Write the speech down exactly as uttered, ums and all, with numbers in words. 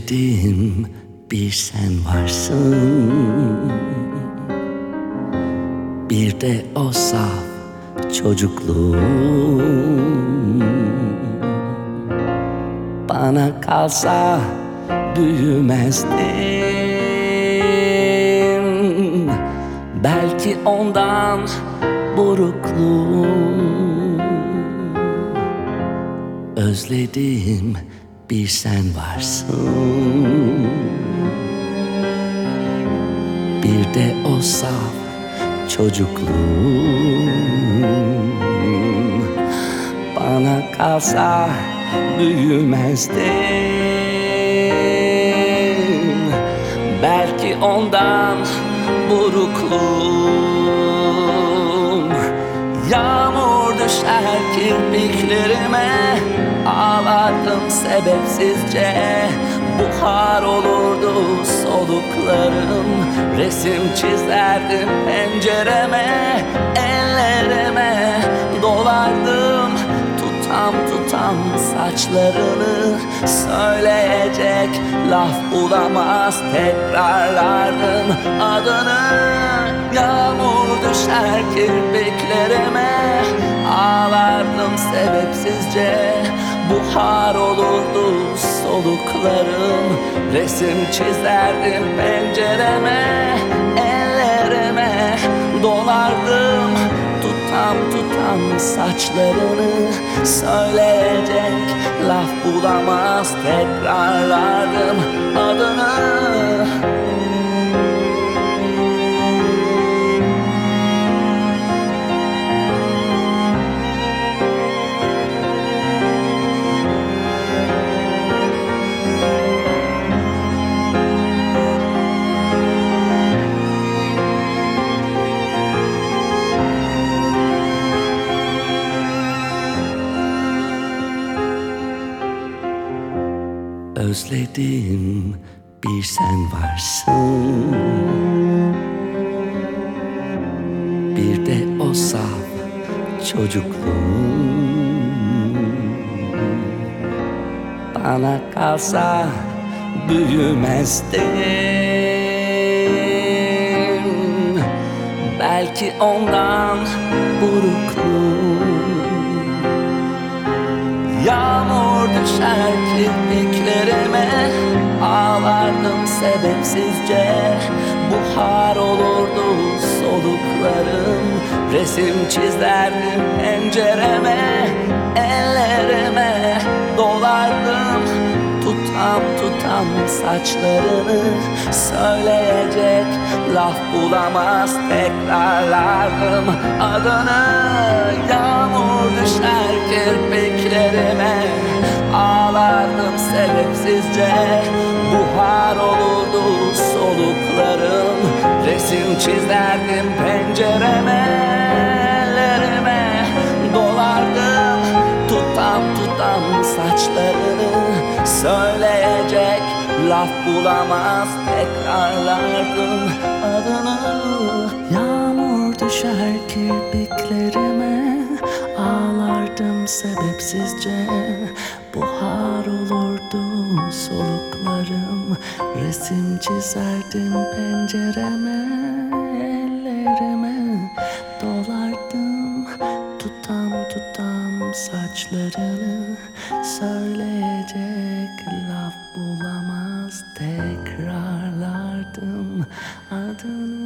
Özlediğim bir sen varsın, bir de o saf çocukluğum. Bana kalsa büyümezdim, belki ondan burukluğum. Özlediğim bir sen varsın, bir de o saf çocukluğum. Bana kalsa büyümezdim, belki ondan burukluğum. Yağmur düşer kirpiklerime, ağlardım sebepsizce. Buhar olurdu soluklarım, resim çizerdim pencereme. Ellerime dolardım tutam tutam saçlarını. Söyleyecek laf bulamaz tekrarlardım adını. Yağmur düşer kirpiklerime, ağlardım sebepsizce. Buhar olurdu soluklarım, resim çizerdim pencereme. Ellerime dolardım tutam tutam saçlarını. Söyleyecek laf bulamaz tekrarlardım adını. Özlediğim bir sen varsın, bir de o saf çocukluğum. Bana kalsa büyümezdim, belki ondan burukluğum. Yağmur düşer kirpiklerime, ağlardım sebepsizce. Buhar olurdu soluklarım, resim çizerdim pencereme. Ellerime dolardım tutam tutam saçlarını. Söyleyecek laf bulamaz tekrarlardım adını. Yağmur düşer kirpiklerime, ağlardım sebepsizce. Buhar olurdu soluklarım, resim çizerdim pencereme. Ellerime dolardım tutam tutam saçlarını. Söyleyecek laf bulamaz tekrarlardım adını. Yağmur düşer kirpiklerime, ağlardım sebepsizce. Buhar olurdu soluklarım, resim çizerdim pencereme. Ellerime dolardım tutam tutam saçlarını. Söyleyecek laf bulamaz tekrarlardım adını.